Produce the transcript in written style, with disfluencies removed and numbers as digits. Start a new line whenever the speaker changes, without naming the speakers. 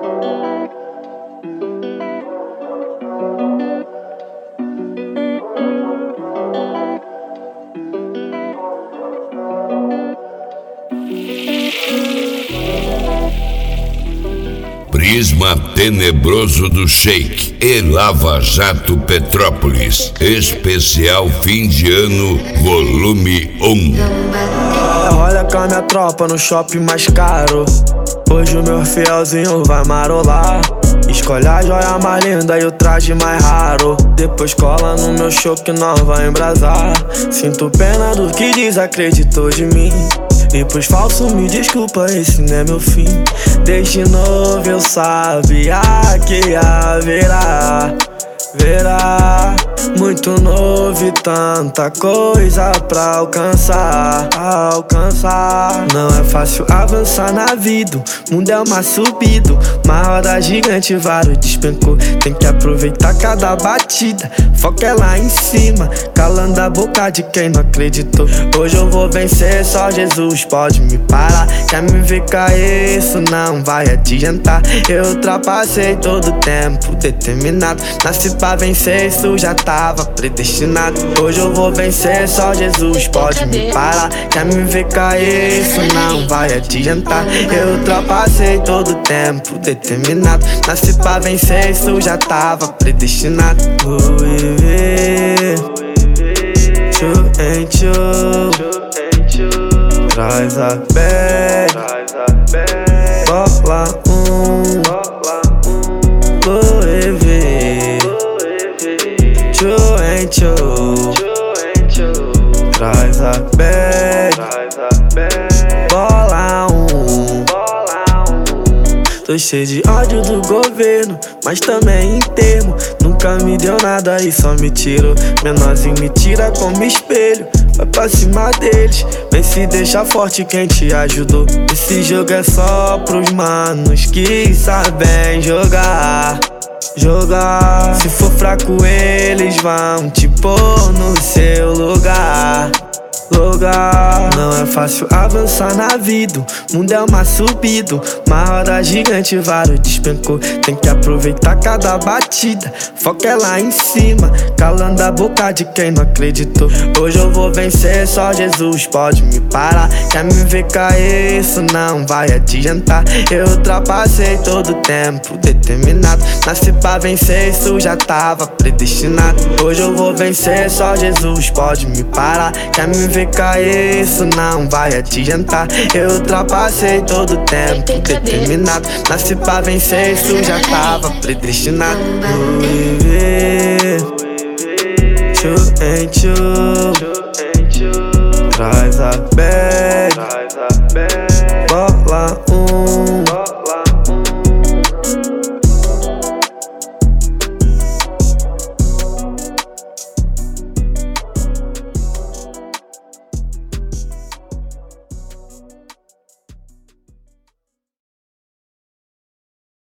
Prisma Tenebroso do Sheik e Lava Jato Petrópolis. Especial fim de ano, volume 1.
Olha com a minha tropa no shopping mais caro. Hoje o meu fielzinho vai marolar. Escolhe a joia mais linda e o traje mais raro. Depois cola no meu show que nós vai embrasar. Sinto pena do que desacreditou de mim. E pros falsos me desculpa, esse não é meu fim. Desde novo eu sabia que haverá muito novo e tanta coisa pra alcançar. Não é fácil avançar na vida, o mundo é uma subida. Uma roda gigante, vários despencou. Tem que aproveitar cada batida, foca é lá em cima, calando a boca de quem não acreditou. Hoje eu vou vencer, só Jesus pode me parar. Quer me ver cair, isso não vai adiantar. Eu ultrapassei todo o tempo determinado. Nasci pra vencer, isso já tava predestinado. Hoje eu vou vencer, só Jesus pode me parar. Quer me ver cair, isso não vai adiantar. Eu ultrapassei todo o tempo determinado. Nasci pra vencer, isso já tava predestinado. Traz a bag, bola traz a bag, bola Tô cheio de ódio do governo, mas também em termo. Nunca me deu nada e só me tirou. Menorzinho me tira como espelho, vai pra cima deles. Vem se deixa forte quem te ajudou. Esse jogo é só pros manos que sabem jogar. Se for fraco eles vão te pôr no seu lugar. Não é fácil avançar na vida, o mundo é uma subida. Uma roda gigante, vários despencou. Tem que aproveitar cada batida, foca é lá em cima, calando a boca de quem não acreditou. Hoje eu vou vencer, só Jesus pode me parar. Quer me ver cair, isso não vai adiantar. Eu ultrapassei todo o tempo determinado. Nasci pra vencer, isso já tava predestinado. Hoje eu vou vencer, só Jesus pode me parar. Quer me ver cair, isso não vai adiantar. Eu ultrapassei todo o tempo determinado. Nasci pra vencer, isso já tava predestinado. Traz a bag.